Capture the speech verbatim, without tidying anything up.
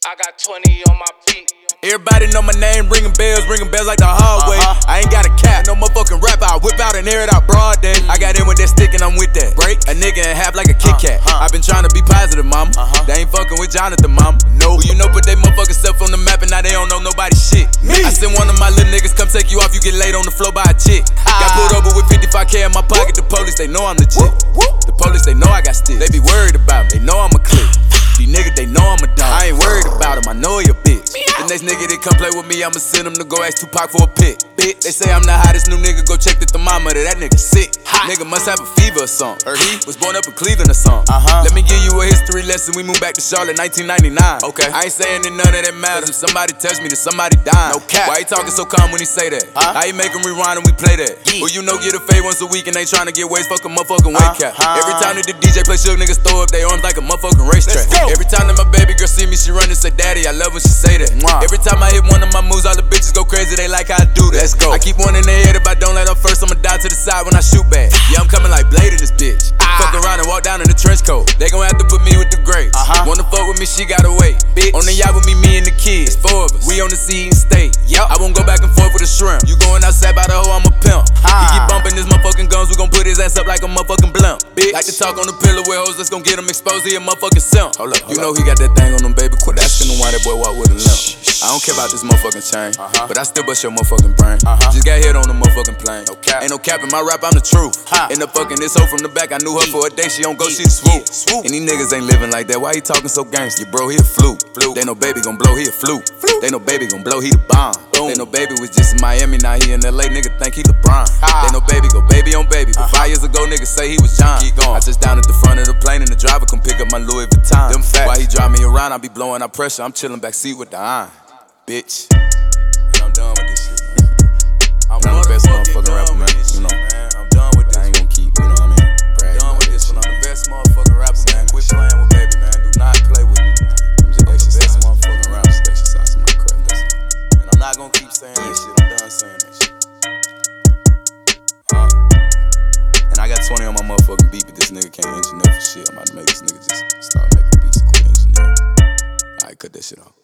I got twenty on my beat. Everybody know my name, ringing bells, ringing bells like the hallway. Uh-huh. I ain't got a cap, no motherfucking rap. I whip out and air it out broad day. Mm. I got in with that stick and I'm with that. Break a nigga in half like a Kit Kat. Uh-huh. I been trying to be positive, mama. Uh-huh. They ain't fucking with Jonathan, mama. No, well, you know, put they motherfucking stuff on the map and now they don't know nobody shit. Me. I send one of my little niggas come take you off, you get laid on the floor by a chick. Ah. Got pulled over with fifty-five K in my pocket. The police, they know I'm legit. Woo. Woo. The police, they know I got sticks. They be worried about me, they know I'm a click. These niggas, they know I'm a dog. I ain't worried about him, I know he a bitch. The next nigga that come play with me, I'ma send him to go ask Tupac for a pic. Bitch, they say I'm the hottest new nigga, go check the thermometer, that nigga sick. Hot. Nigga must have a fever or something. Or he was born up in Cleveland or something. Uh-huh. Let me give you a history lesson, we moved back to Charlotte nineteen ninety-nine. Okay. I ain't saying that none of that matters. If somebody touch me, then somebody dying. No cap. Why he talking so calm when he say that? Huh? How he make him rewind and we play that? Yeah. Well, you know, get a fade once a week and they trying to get waist, fuck a motherfucking weight cap. Uh-huh. Every time that the D J play Suge, niggas throw up their arms like a motherfucking racetrack. Every time that my baby girl see me, she run and say, Daddy, I love when she say that. Mwah. Every time I hit one of my moves, all the bitches go crazy, they like how I do that. Let's go. I keep one in their head, if I don't let her first, I'ma die to the side when I shoot back. Yeah, I'm coming like Blade in this bitch. Ah. Fuck around and walk down in the trench coat. They gon' have to put me with the greats. Uh-huh. Wanna fuck with me, she gotta wait. Bitch. On the yacht with me, me and the kids. It's four of us. We on the sea and state. Yep. I won't go back and forth with a shrimp. You going outside by the hoe, I'm a pimp. Ah. He keep bumping his motherfucking guns, we gon' put his ass up like a motherfucking blimp. Bitch. Like to talk on the pillow with hoes, let's gon' get him exposed, he a motherfucking simp. Hold up, hold you know up. He got that thing on him, baby. Quit asking him why that boy walk with a limp. I don't care about this motherfucking chain, uh-huh. but I still bust your motherfucking brain. Uh-huh. Just got hit on the motherfucking plane. No cap. Ain't no cap in my rap, I'm the truth. Huh. End up fucking this hoe from the back, I knew her for a day, she don't go, she swoop. swoop. And these niggas ain't living like that, why he talking so gangster? Bro, he a fluke. Fluke. They know baby gon' blow, he a fluke. Fluke. They know baby gon' blow, he the bomb. Boom. They know baby was just in Miami, now he in L A, nigga think he LeBron. Ah. They know baby go baby on baby, but uh-huh. five years ago niggas say he was John. Keep going. I touched down at the front of the plane and the driver come pick up my Louis Vuitton. Them facts. While he drive me around, I be blowing out pressure, I'm chilling backseat with the iron. Bitch. And I'm done with this shit, man. I'm, I'm the best motherfucking rapper, man. You know, man. I'm done with this. I ain't gon' keep, you know what I mean? I'm done with this one. I'm the best motherfucking rapper, man. Quit playing with baby, man. Do not play with me, man. I'm just I'm the best motherfucking rapper. Exercise in my crib, listen. And I'm not gonna keep saying this shit. I'm done saying that shit. Huh? And I got twenty on my motherfucking beat, but this nigga can't engineer for shit. I'm about to make this nigga just start making beats and quit engineering. Alright, cut that shit off.